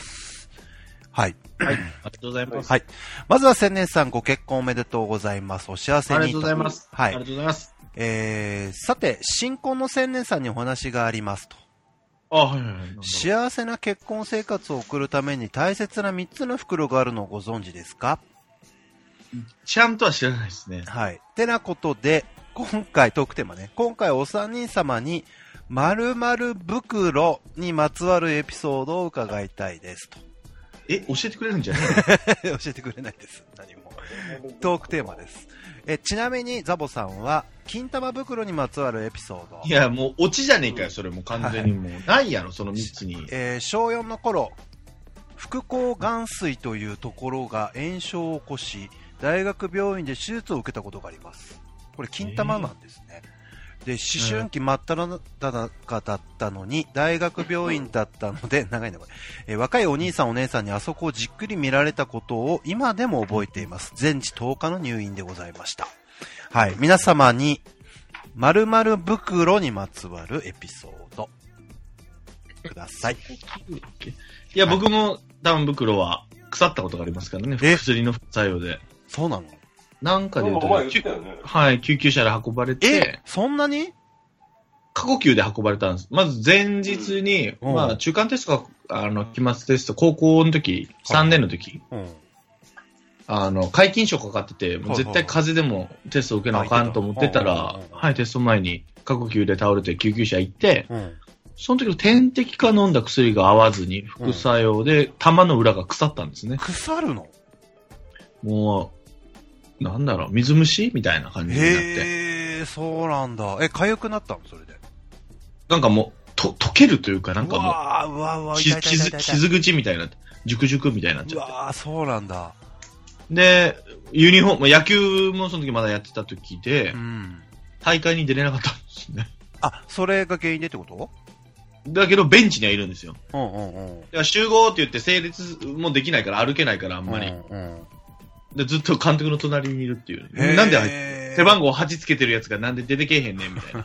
Speaker 3: はい。
Speaker 4: はい。ありがとうございます。
Speaker 3: はい。まずは千年さんご結婚おめでとうございます。お幸せに。
Speaker 4: ありがとうございます。
Speaker 3: はい。
Speaker 4: ありがとうございます。
Speaker 3: さて、新婚の千年さんにお話がありますと。
Speaker 4: はい。
Speaker 3: 幸せな結婚生活を送るために大切な3つの袋があるのをご存知ですか？
Speaker 4: ちゃんとは知らないですね。
Speaker 3: はい。てなことで、今回、トークテーマね。今回お三人様に、〇〇袋にまつわるエピソードを伺いたいですと。
Speaker 4: 教えてくれるんじゃない
Speaker 3: 教えてくれないです。何も。トークテーマです。ちなみにザボさんは金玉袋にまつわるエピソード。
Speaker 4: いやもうオチじゃねえかよ、それも完全にもう、ないやろその3つに。
Speaker 3: 小4の頃、副交眼水というところが炎症を起こし、大学病院で手術を受けたことがあります。これ金玉なんですね。で、思春期真っ只中だったのに、大学病院だったので、長いなこれ。若いお兄さんお姉さんにあそこをじっくり見られたことを今でも覚えています。全治10日の入院でございました。はい。皆様に、〇〇袋にまつわるエピソード。ください。
Speaker 4: いや、僕も玉袋は腐ったことがありますからね。薬の副作用で。
Speaker 3: そうなの？
Speaker 4: なんかで言うと、はい、救急車で運ばれて。
Speaker 3: そんなに？
Speaker 4: 過呼吸で運ばれたんです。まず前日に、まあ中間テストか、期末テスト、高校の時、3年の時、皆勤賞かかってて、もう絶対風邪でもテスト受けなあかんと思ってたら、はい、テスト前に過呼吸で倒れて救急車行って、その時の点滴か飲んだ薬が合わずに副作用で、玉の裏が腐ったんですね。
Speaker 3: 腐るの？
Speaker 4: もう、なんだろう、水虫みたいな感じになって。
Speaker 3: へー、そうなんだ。痒くなったのそれで。
Speaker 4: なんかもう、溶けるというか、なんかも
Speaker 3: う、
Speaker 4: 傷口みたいな、ジュクジュクみたいになっちゃって。
Speaker 3: うわー、そうなんだ。
Speaker 4: で、ユニフォーム、野球もその時まだやってた時で、大会に出れなかったんですね。
Speaker 3: あ、それが原因でってこと？
Speaker 4: だけど、ベンチにはいるんですよ。集合って言って整列もできないから、歩けないから、あんまり。でずっと監督の隣にいるっていう。なんで背番号8つけてるやつがなんで出てけえへんねんみたい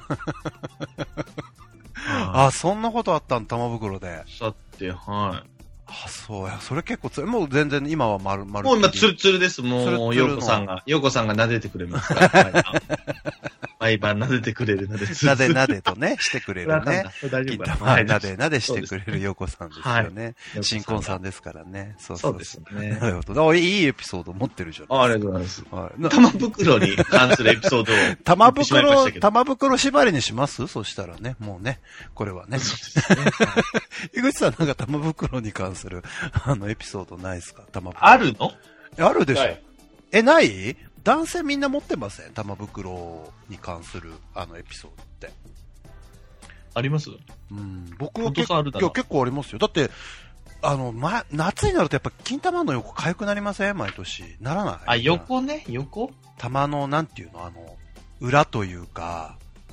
Speaker 4: な。
Speaker 3: そんなことあったん、玉袋で。
Speaker 4: さて、はい。
Speaker 3: そうや。それ結構強い。もう全然今は丸々。
Speaker 4: もう今ツルツルです。もう、ヨーコさんが撫でてくれますから。毎晩撫でてくれるので。
Speaker 3: 撫でとね、してくれるね。金玉撫でしてくれるヨーコさんですよね。新婚さんですからね。
Speaker 4: そうですね。
Speaker 3: なるほど。いいエピソード持ってるじゃん。
Speaker 4: ありがとうございます。玉袋に関するエピソードを。
Speaker 3: 玉袋縛りにします？そしたらね、もうね、これはね。そうですね。井口さんなんか玉袋に関する、エピソードないですか？玉袋。
Speaker 4: あるの？
Speaker 3: あるでしょ。ない？男性みんな持ってません？玉袋に関する、エピソードって。
Speaker 4: あります？
Speaker 3: 僕は結構ありますよ。だって、夏になるとやっぱ金玉の横痒くなりません？毎年。ならない？
Speaker 4: 横ね、横？
Speaker 3: 玉の、なんていうの、裏というか、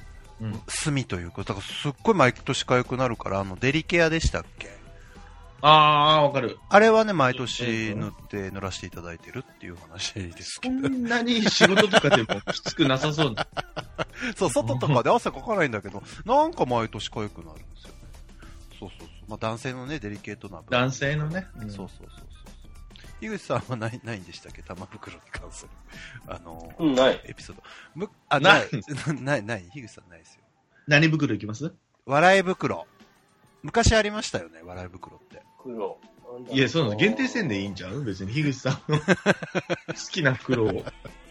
Speaker 3: 炭というか、だからすっごい毎年痒くなるから、デリケアでしたっけ？
Speaker 4: わかる。
Speaker 3: あれはね、毎年塗らせていただいてるっていう話ですけど。
Speaker 4: そんなに仕事とかでもきつくなさそうな。
Speaker 3: そう、外とかで汗かかないんだけど、なんか毎年痒くなるんですよね。そう。まあ男性のね、デリケートな。
Speaker 4: 男性のね。
Speaker 3: そう。井口さんはないんでしたっけ？玉袋に関する、
Speaker 1: ない。
Speaker 3: エピソード。ない。ない。井口さんないですよ。
Speaker 4: 何袋いきます？
Speaker 3: 笑い袋。昔ありましたよね、笑い袋って。
Speaker 4: いや、そうなの。限定線でいいんちゃう？別に、樋口さんの好きな袋を。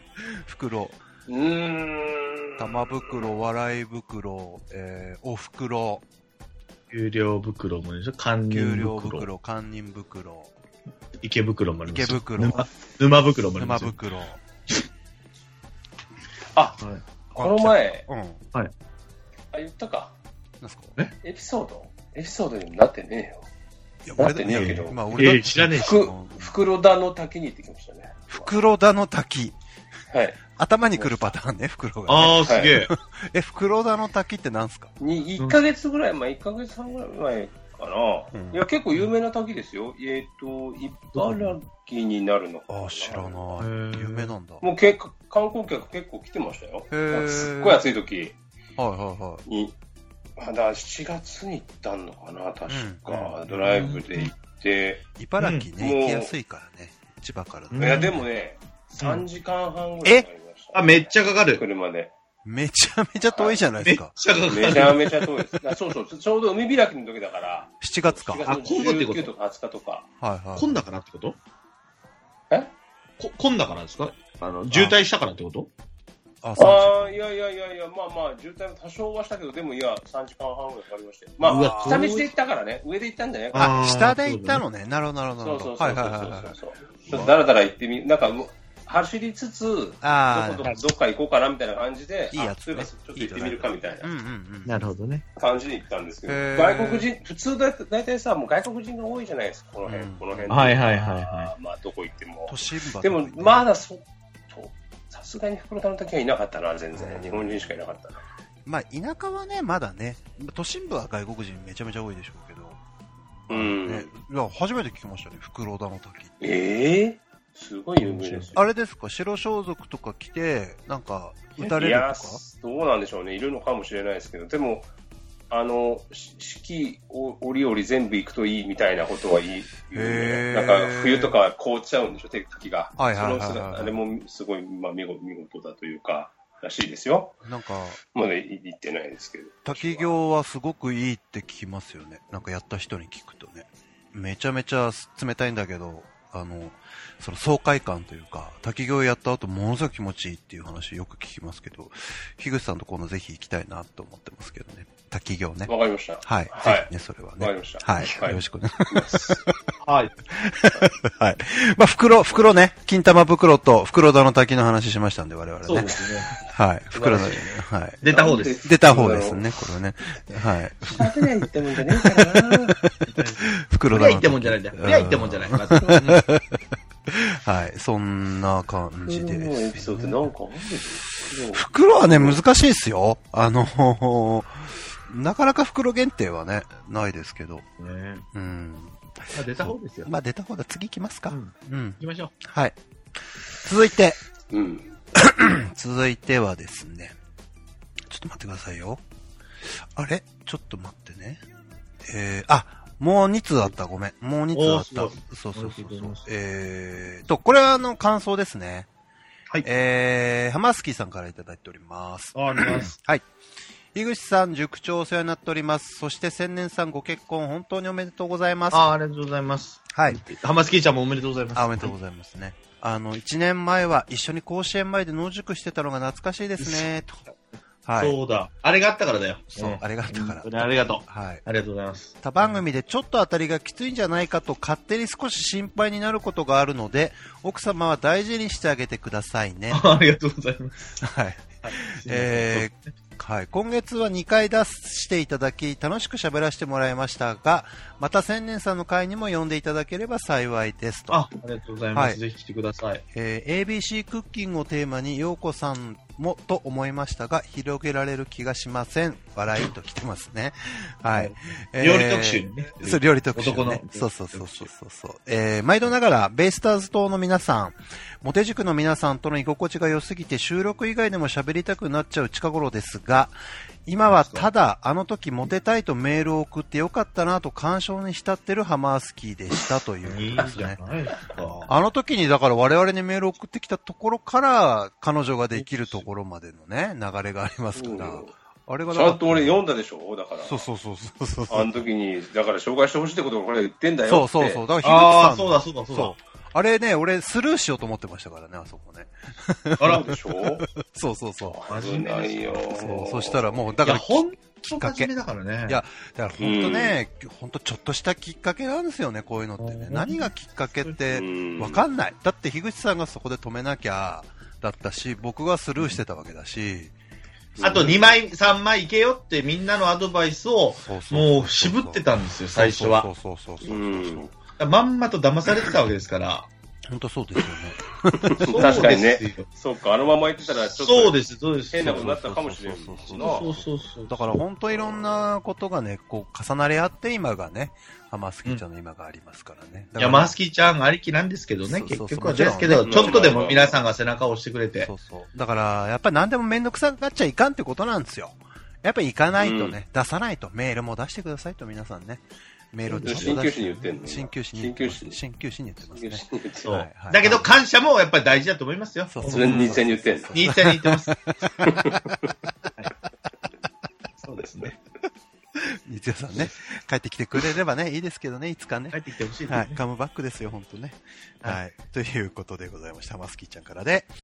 Speaker 3: 玉袋、笑い袋、お袋。
Speaker 4: 給料袋もでしょ？堪忍袋。
Speaker 3: 給料袋、堪忍袋。
Speaker 4: 池袋もあります。
Speaker 3: 池袋。
Speaker 4: 沼袋もあります。
Speaker 3: 沼袋。
Speaker 1: この前。
Speaker 4: はい。
Speaker 1: 言ったか。
Speaker 3: なんすか？
Speaker 1: エピソードにもなってねえよ。なってねえけど。
Speaker 4: 知らねえし。
Speaker 1: 袋田の滝に行ってきましたね。
Speaker 3: 袋田の滝。
Speaker 1: はい。
Speaker 3: 頭に来るパターンね、袋が。
Speaker 4: すげ
Speaker 3: え。袋田の滝ってなんすか
Speaker 1: ？1ヶ月ぐらい前、1ヶ月半ぐらい前かな。いや、結構有名な滝ですよ。茨城になるのかな。
Speaker 3: 知らない。有名なんだ。
Speaker 1: もう観光客結構来てましたよ。すっごい暑い時。に。まだ7月に行ったのかな、確か。ドライブで行って。
Speaker 3: 茨城ね、行きやすいからね。千葉から。
Speaker 1: いや、でもね、3時間半ぐらいかかりました。
Speaker 4: めっちゃかかる。
Speaker 1: 車で。
Speaker 3: めちゃめちゃ遠いじゃないですか。
Speaker 1: めちゃめちゃ遠いです。そう、ちょうど海開きの時だから。
Speaker 3: 7月か。
Speaker 1: 7月の19とか20日とか。
Speaker 4: 混んだからってこと？混んだからですか？渋滞したからってこと？
Speaker 1: いや、まあ、渋滞も多少はしたけど、でも3時間半ぐらいかかりましたよ。まあ、下道で行ったからね、上で行ったんじゃないかな。
Speaker 3: 下で行ったのね。なるほど。
Speaker 1: そう。ちょっとだらだら行ってなんか、走りつつ、どっか行こうかなみたいな感じで、
Speaker 3: いいやつ。
Speaker 1: ちょっと行ってみるかみたいな。
Speaker 4: なるほどね。
Speaker 1: 感じに行ったんですけど、外国人、普通だいたいもう外国人が多いじゃないですか、この辺。
Speaker 4: はい。
Speaker 1: まあ、どこ行っても。
Speaker 3: 都心部
Speaker 1: でも、まださすがに袋田の時はいなかったな、全然。日本人しかいなかったな。
Speaker 3: まあ、田舎はね、まだね、都心部は外国人めちゃめちゃ多いでしょうけど。いや、初めて聞きましたね、袋田の滝。
Speaker 1: すごい有名ですよ。
Speaker 3: あれですか、白装束とか着て、なんか、撃たれるとか？いや、
Speaker 1: どうなんでしょうね。いるのかもしれないですけど、でも、四季折々全部行くといいみたいなことは言う。なんか、冬とか凍っちゃうんでしょ、滝が。あれもすごい、まあ、見事だというか、らしいですよ。
Speaker 3: なんか、
Speaker 1: まだ行ってないですけど。
Speaker 3: 滝行はすごくいいって聞きますよね。なんかやった人に聞くとね。めちゃめちゃ冷たいんだけど、その爽快感というか、滝行やった後ものすごく気持ちいいっていう話よく聞きますけど、樋口さんと今度ぜひ行きたいなと思ってますけどね。滝行ね。
Speaker 1: わかりました。
Speaker 3: はい。ぜひね、それはね。
Speaker 1: わかりました。
Speaker 3: はい。よろしくお願いします。
Speaker 4: はい。
Speaker 3: はい。まあ、袋ね。金玉袋と袋田の滝の話しましたんで、我々ね。
Speaker 4: そうですね。
Speaker 3: はい。袋の、はい。
Speaker 4: 出た方です。
Speaker 3: 出た方ですね、これはね。はい。
Speaker 1: 食べないってもんじゃねえからな。
Speaker 3: 袋田の滝。
Speaker 4: いや、言ってもんじゃないんだよ。いや、言ってもんじゃない。
Speaker 3: はい。そんな感じです、ね。
Speaker 1: エピソードなんか
Speaker 3: 袋はね、難しいですよ。なかなか袋限定はね、ないですけど。
Speaker 4: まあ、出た方ですよ。
Speaker 3: まあ、出た方だ。次行きますか。
Speaker 4: 行きましょう。
Speaker 3: はい。続いて。続いてはですね。ちょっと待ってくださいよ。あれちょっと待ってね。もう2通あった。ごめん。もう2通あった。そう。これは感想ですね。
Speaker 4: はい。
Speaker 3: ハマスキーさんからいただいております。
Speaker 4: あります。
Speaker 3: はい。井口さん、塾長お世話になっております。そして千年さんご結婚本当におめでとうございます。
Speaker 4: ありがとうございます。
Speaker 3: はい。
Speaker 4: ハマスキーちゃんもおめでとうございます。
Speaker 3: おめでとうございますね。1年前は一緒に甲子園前で野宿してたのが懐かしいですね、と。
Speaker 4: はい。そうだ。あれがあったからだよ。
Speaker 3: そう、あれがあったから。
Speaker 4: ありがとう。
Speaker 3: はい。
Speaker 4: ありがとうございます。
Speaker 3: 他番組でちょっと当たりがきついんじゃないかと勝手に少し心配になることがあるので、奥様は大事にしてあげてくださいね。
Speaker 4: ありがとうございます。
Speaker 3: はい。 はい。今月は2回出していただき、楽しく喋らせてもらいましたが、また千年さんの会にも呼んでいただければ幸いですと。
Speaker 4: ありがとうございます。はい、ぜひ来てください。
Speaker 3: ABC クッキングをテーマに、ようこさんもと思いましたが、広げられる気がしません。笑いと来てますね。はい。
Speaker 4: 料理特集ね。
Speaker 3: そう、料理特集、ね。男の。そう。毎度ながら、ベイスターズ島の皆さん、モテ塾の皆さんとの居心地が良すぎて、収録以外でも喋りたくなっちゃう近頃ですが、今はただ、あの時モテたいとメールを送ってよかったなと感傷に浸ってるハマースキーでしたということですね。あの時にだから我々にメールを送ってきたところから、彼女ができるところまでのね、流れがありますから。
Speaker 1: あれがちゃんと俺読んだでしょだから。
Speaker 3: そう。
Speaker 1: あの時に、だから紹介してほしいってことをこれ言ってんだよって。
Speaker 3: そう。だから
Speaker 4: そうだ。
Speaker 3: あれね、俺スルーしようと思ってましたからね、あそこね。
Speaker 1: あらでしょ
Speaker 3: そう。
Speaker 1: 危ないよ。
Speaker 3: そしたらもう、だから、
Speaker 4: ほんと真面目だからね。
Speaker 3: いや、だから本当ね、本当ちょっとしたきっかけなんですよね、こういうのってね。何がきっかけってわかんない。だって樋口さんがそこで止めなきゃだったし、僕がスルーしてたわけだし。
Speaker 4: あと2枚、3枚いけよってみんなのアドバイスをもう渋ってたんですよ、最初は。
Speaker 3: そう。
Speaker 4: まんまと騙されてたわけですから。
Speaker 3: 本当そうですよ
Speaker 1: ね。確かにね。そうか、あのまま言ってたらちょっと。そうです。変なことになったかもしれない。
Speaker 3: そう。だから本当いろんなことがね、こう重なり合って今がね、ハマスキーちゃんの今がありますからね。
Speaker 4: いや、マスキーちゃんありきなんですけどね、結局はですけど、ちょっとでも皆さんが背中を押してくれて。
Speaker 3: そう。だから、やっぱり何でもめんどくさがっちゃいかんってことなんですよ。やっぱり行かないとね、出さないと、メールも出してくださいと皆さんね。メールを
Speaker 1: 鍼灸師に言ってんの？
Speaker 3: 鍼灸師に言ってますね。
Speaker 4: そう。だけど感謝もやっぱり大事だと思いますよ。
Speaker 1: それ日生に言ってんの？
Speaker 4: 日生に言ってます。そうですね。
Speaker 3: 日生さんね、帰ってきてくれればね、いいですけどね、いつかね。
Speaker 4: 帰ってきてほしいですね。
Speaker 3: はい、カムバックですよ、本当ね。はい。ということでございました。マスキーちゃんからで。